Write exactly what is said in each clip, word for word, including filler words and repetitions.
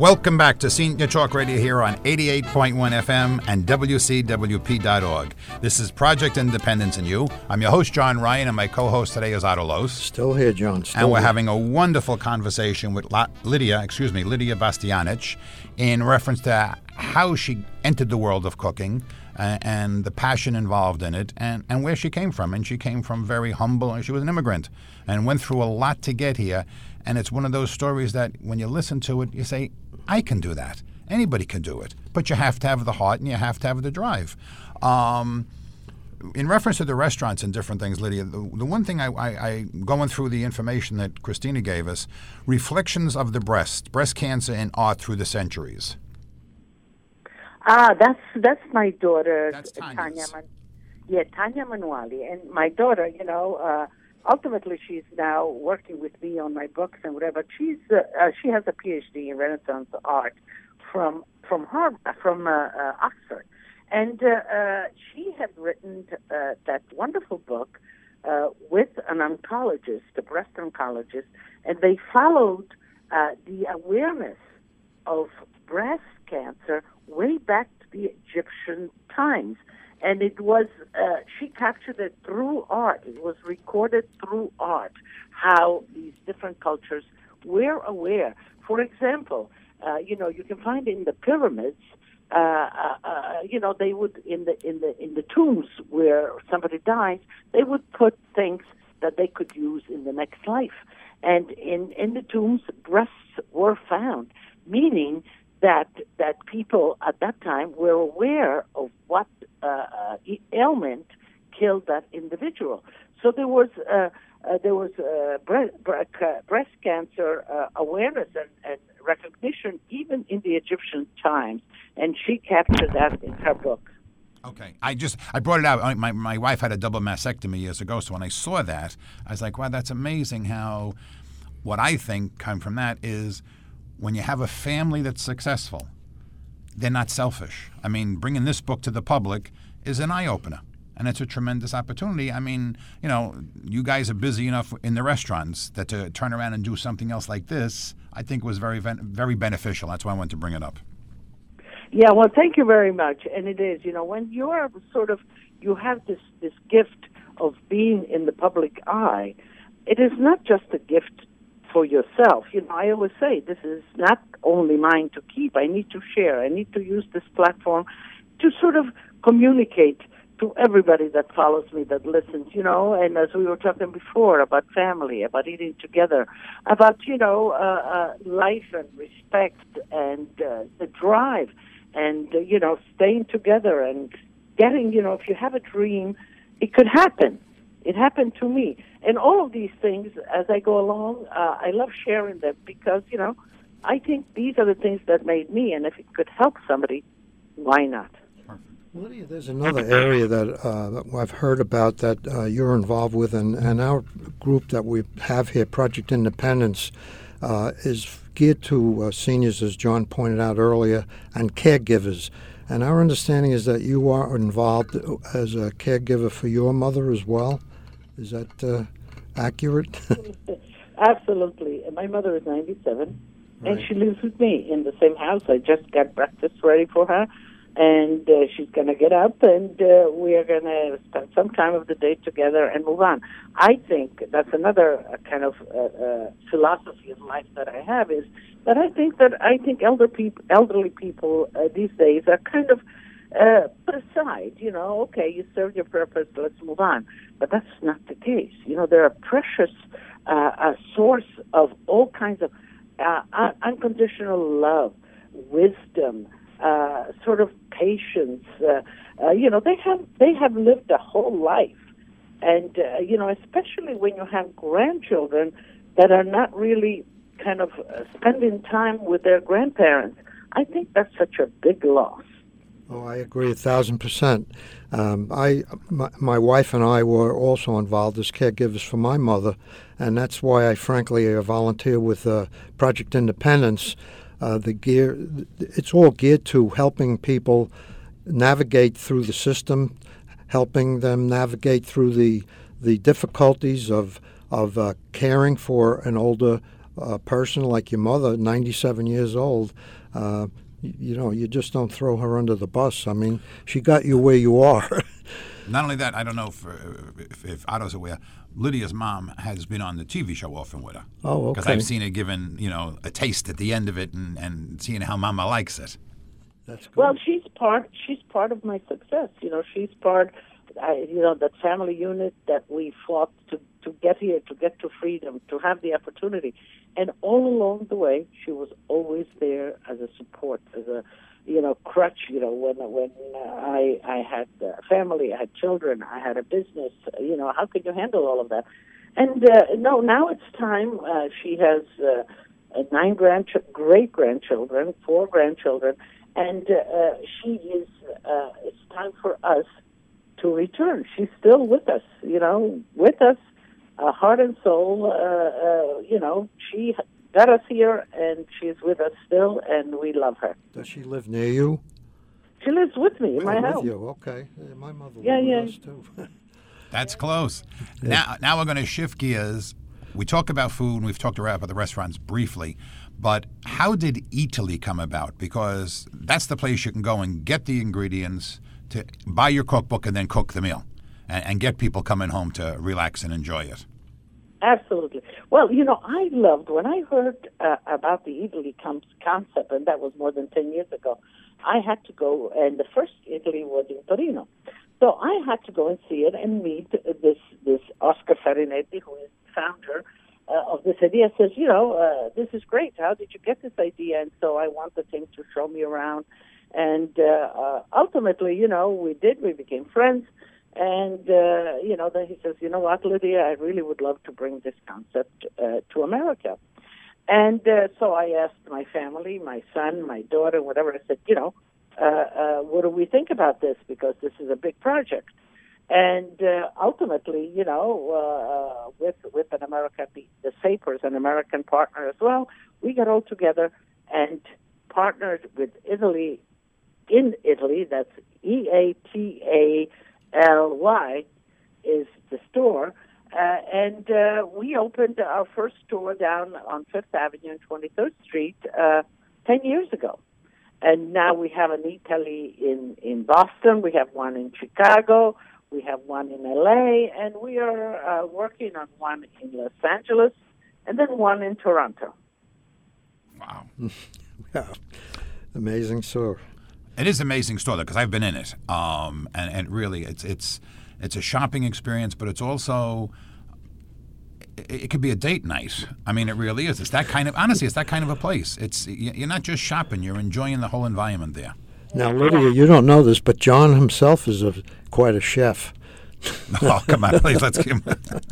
Welcome back to Senior Talk Radio here on eighty-eight point one F M and W C W P dot org. This is Project Independence and You. I'm your host, John Ryan, and my co-host today is Otto Los. Still here, John. Still and we're here. having a wonderful conversation with La- Lydia, excuse me, Lydia Bastianich, in reference to how she entered the world of cooking uh, and the passion involved in it, and, and where she came from. And she came from very humble, and she was an immigrant, and went through a lot to get here. And it's one of those stories that when you listen to it, you say, I can do that. Anybody can do it. But you have to have the heart and you have to have the drive. Um, in reference to the restaurants and different things, Lydia, the, the one thing I, I, I, going through the information that Christina gave us, Reflections of the Breast, Breast Cancer in Art Through the Centuries. Ah, that's that's my daughter, That's Tanya. Man- yeah, Tanya Manuali. And my daughter, you know, uh, ultimately, she's now working with me on my books and whatever. She's uh, uh, she has a P H D in Renaissance art from from Harvard, from uh, uh, Oxford, and uh, uh, she had written uh, that wonderful book uh, with an oncologist, a breast oncologist, and they followed uh, the awareness of breast cancer way back to the Egyptian times. And it was, uh, she captured it through art. It was recorded through art, how these different cultures were aware. For example, uh, you know, you can find in the pyramids, uh, uh, uh, you know, they would, in the, in the, in the tombs where somebody dies, they would put things that they could use in the next life. And in, in the tombs, breasts were found, meaning that that people at that time were aware of what uh, uh, ailment killed that individual. So there was uh, uh, there was uh, breast, breast cancer uh, awareness and, and recognition even in the Egyptian times, and she captured that in her book. Okay, I just I brought it out. My my wife had a double mastectomy years ago, so when I saw that, I was like, wow, that's amazing. How what I think come from that is, when you have a family that's successful, they're not selfish. I mean, bringing this book to the public is an eye-opener, and it's a tremendous opportunity. I mean, you know, you guys are busy enough in the restaurants that to turn around and do something else like this, I think was very, very beneficial. That's why I wanted to bring it up. Yeah, well, thank you very much. And it is, you know, when you're sort of, you have this, this gift of being in the public eye, it is not just a gift for yourself. You know, I always say this is not only mine to keep. I need to share. I need to use this platform to sort of communicate to everybody that follows me, that listens, you know, and as we were talking before about family, about eating together, about, you know, uh, uh, life and respect and uh, the drive and, uh, you know, staying together and getting, you know, if you have a dream, it could happen. It happened to me. And all of these things, as I go along, uh, I love sharing them because, you know, I think these are the things that made me, and if it could help somebody, why not? Lydia, there's another area that, uh, that I've heard about that uh, you're involved with, and, and our group that we have here, Project Independence, uh, is geared to uh, seniors, as John pointed out earlier, and caregivers. And our understanding is that you are involved as a caregiver for your mother as well. Is that uh, accurate? Absolutely. My mother is ninety-seven, right. and she lives with me in the same house. I just got breakfast ready for her, and uh, she's going to get up, and uh, we are going to spend some time of the day together and move on. I think that's another uh, kind of uh, uh, philosophy of life that I have, is that I think that I think elder peop- elderly people uh, these days are kind of Uh, put aside, you know, okay, you served your purpose, let's move on. But that's not the case. You know, they're a precious uh, a source of all kinds of uh, un- unconditional love, wisdom, uh, sort of patience. Uh, uh, you know, they have they have lived a whole life, and uh, you know, especially when you have grandchildren that are not really kind of uh, spending time with their grandparents. I think that's such a big loss. Oh, I agree a thousand percent. Um, I, my, my wife and I were also involved as caregivers for my mother, and that's why I frankly uh, volunteer with uh, Project Independence. Uh, the gear, it's all geared to helping people navigate through the system, helping them navigate through the the difficulties of of uh, caring for an older a person like your mother, ninety-seven years old, uh, you, you know, you just don't throw her under the bus. I mean, she got you where you are. Not only that, I don't know if, if, if Otto's aware, Lydia's mom has been on the T V show often with her. Oh, okay. Because I've seen her given, you know, a taste at the end of it and, and seeing how Mama likes it. That's good. Well, she's part. She's part of my success. You know, she's part. I, you know, that family unit that we fought to to get here, to get to freedom, to have the opportunity, and all along the way, she was always there as a support, as a, you know, crutch. You know, when when I I had a family, I had children, I had a business. You know, how could you handle all of that? And uh, no, now it's time. Uh, she has uh, nine grand great grandchildren, four grandchildren. And uh, she is, uh, it's time for us to return. She's still with us, you know, with us, uh, heart and soul. Uh, uh, you know, she got us here, and she's with us still, and we love her. Does she live near you? She lives with me in my oh, house. With you, okay. Yeah, my mother Yeah, lived yeah. with us, too. That's close. Now, now we're going to shift gears. We talk about food, and we've talked about the restaurants briefly. But how did Eataly come about? Because that's the place you can go and get the ingredients, to buy your cookbook, and then cook the meal, and, and get people coming home to relax and enjoy it. Absolutely. Well, you know, I loved, when I heard uh, about the Eataly com- concept, and that was more than ten years ago, I had to go, and the first Eataly was in Torino. So I had to go and see it and meet this, this Oscar Farinetti, who is the founder Uh, of this idea. Says, you know, uh, this is great. How did you get this idea? And so I wanted him to show me around. And uh, uh, ultimately, you know, we did. We became friends. And, uh, you know, then he says, you know what, Lydia, I really would love to bring this concept uh, to America. And uh, so I asked my family, my son, my daughter, whatever. I said, you know, uh, uh, what do we think about this? Because this is a big project. And uh, ultimately, you know, uh, with with an American, the, the Sapers, an American partner as well, we got all together and partnered with Eataly in Italy. That's E A T A L Y is the store. Uh, and uh, we opened our first store down on Fifth Avenue and twenty-third Street uh, ten years ago. And now we have an Eataly in, in Boston. We have one in Chicago. We have one in L A, and we are uh, working on one in Los Angeles, and then one in Toronto. Wow. Yeah. Amazing store. It is an amazing store, because I've been in it. Um, and, and really, it's it's it's a shopping experience, but it's also, it, it could be a date night. I mean, it really is. It's that kind of, honestly, it's that kind of a place. It's You're not just shopping, you're enjoying the whole environment there. Now, Lydia, you don't know this, but John himself is a, quite a chef. Oh, come on, please, let's give him...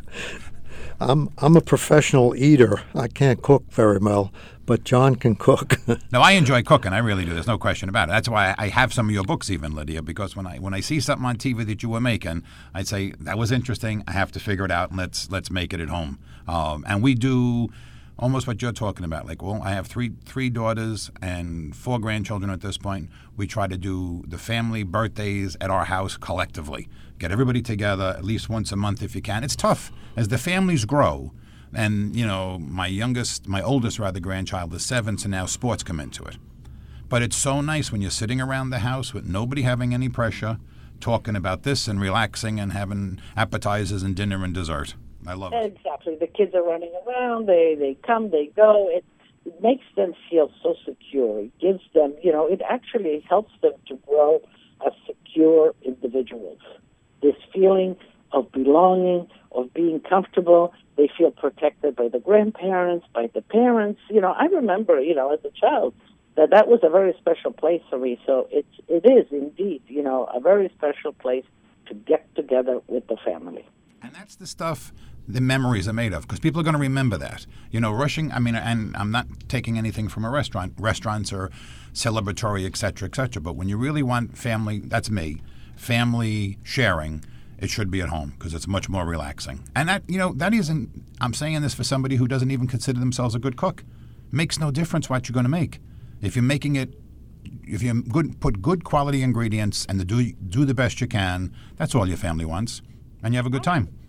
I'm I'm a professional eater. I can't cook very well, but John can cook. No, I enjoy cooking. I really do. There's no question about it. That's why I have some of your books even, Lydia, because when I when I see something on T V that you were making, I'd say, that was interesting. I have to figure it out, and let's let's make it at home. Um, and we do almost what you're talking about. Like, well, I have three three daughters and four grandchildren at this point. We try to do the family birthdays at our house collectively. Get everybody together at least once a month if you can. It's tough as the families grow. And, you know, my youngest, my oldest rather, grandchild is seven, so now sports come into it. But it's so nice when you're sitting around the house with nobody having any pressure, talking about this and relaxing and having appetizers and dinner and dessert. I love it. Exactly. The kids are running around. They they come, they go. It, it makes them feel so secure. It gives them, you know, it actually helps them to grow as secure individuals. This feeling of belonging, of being comfortable. They feel protected by the grandparents, by the parents. You know, I remember, you know, as a child, that that was a very special place for me. So it's, it is indeed, you know, a very special place to get together with the family. And that's the stuff the memories are made of, because people are going to remember that. You know, rushing, I mean, and I'm not taking anything from a restaurant. Restaurants are celebratory, et cetera, et cetera. But when you really want family, that's me, family sharing, it should be at home because it's much more relaxing. And that, you know, that isn't, I'm saying this for somebody who doesn't even consider themselves a good cook. Makes no difference what you're going to make. If you're making it, if you good, put good quality ingredients and the do, do the best you can, that's all your family wants. And you have a good time.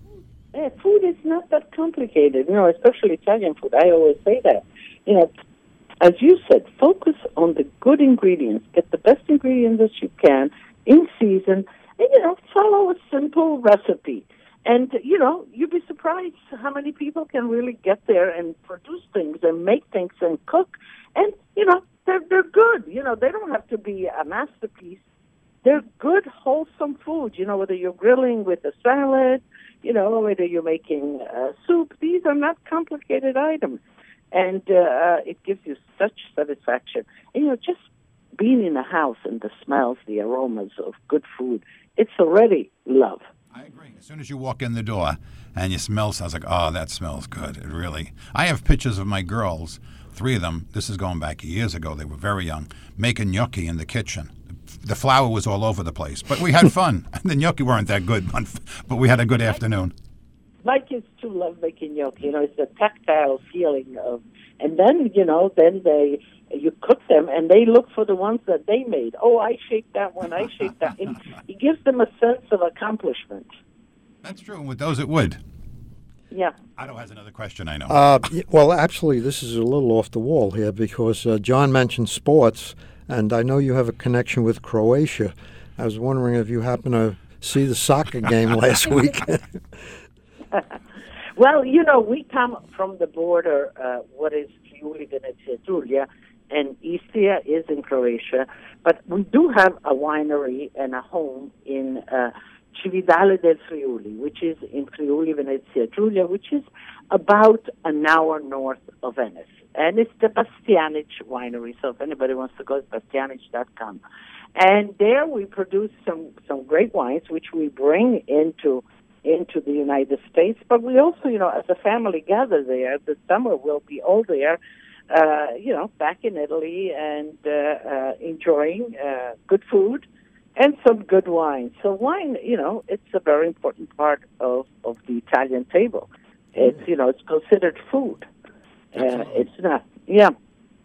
eh, food is not that complicated, you know, especially Italian food. I always say that. You know, as you said, focus on the good ingredients. Get the best ingredients that you can in season, and, you know, follow a simple recipe. And, you know, you'd be surprised how many people can really get there and produce things and make things and cook. And, you know, they're, they're good. You know, they don't have to be a masterpiece. They're good, wholesome food, you know, whether you're grilling with a salad, you know, whether you're making uh, soup. These are not complicated items. And uh, it gives you such satisfaction. And, you know, just being in a house and the smells, the aromas of good food, it's already love. I agree. As soon as you walk in the door and you smell, sounds like, oh, that smells good. It really. I have pictures of my girls, three of them, this is going back years ago, they were very young, making gnocchi in the kitchen. The flour was all over the place, but we had fun. The gnocchi weren't that good, but we had a good afternoon. My kids too love making gnocchi. You know, it's a tactile feeling of, and then you know, then they you cook them and they look for the ones that they made. Oh, I shaped that one. I shaped that. It, it gives them a sense of accomplishment. That's true. And with those, it would. Yeah. Otto has another question. I know. Uh, well, actually, this is a little off the wall here because uh, John mentioned sports, and I know you have a connection with Croatia. I was wondering if you happen to see the soccer game last week. Well, you know, we come from the border, uh, what is Friuli, Venezia Giulia, and Istria is in Croatia, but we do have a winery and a home in uh, Cividale del Friuli, which is in Friuli, Venezia Giulia, which is about an hour north of Venice. And it's the Bastianic winery, so if anybody wants to go, it's bastianic dot com. And there we produce some, some great wines, which we bring into into the United States, but we also, you know, as a family gather there. The summer we'll be all there, uh, you know, back in Italy and uh, uh, enjoying uh, good food and some good wine. So wine, you know, it's a very important part of, of the Italian table. It's, you know, it's considered food. Uh, it's not, yeah.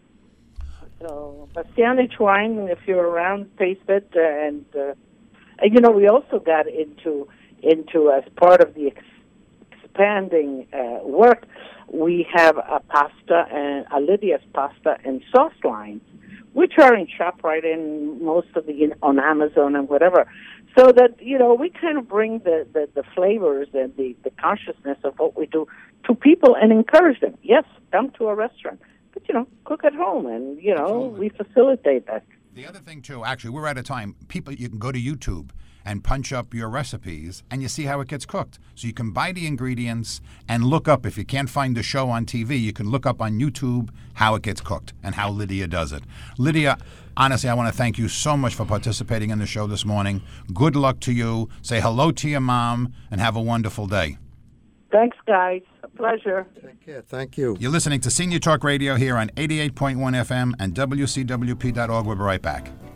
So Bastianic wine, if you're around, taste it. Uh, and, uh, and, you know, we also got into into as part of the ex- expanding uh, work, we have a pasta and a Lydia's pasta and sauce lines, which are in ShopRite and most of the on Amazon and whatever. So that, you know, we kind of bring the, the, the flavors and the, the consciousness of what we do to people and encourage them. Yes, come to a restaurant, but, you know, cook at home, and, you know, Absolutely. We facilitate that. The other thing, too, actually, we're out of time. People, you can go to YouTube and punch up your recipes, and you see how it gets cooked. So you can buy the ingredients and look up. If you can't find the show on T V, you can look up on YouTube how it gets cooked and how Lydia does it. Lydia, honestly, I want to thank you so much for participating in the show this morning. Good luck to you. Say hello to your mom, and have a wonderful day. Thanks, guys. A pleasure. Take care. Thank you. You're listening to Senior Talk Radio here on eighty-eight point one F M and W C W P dot org. We'll be right back.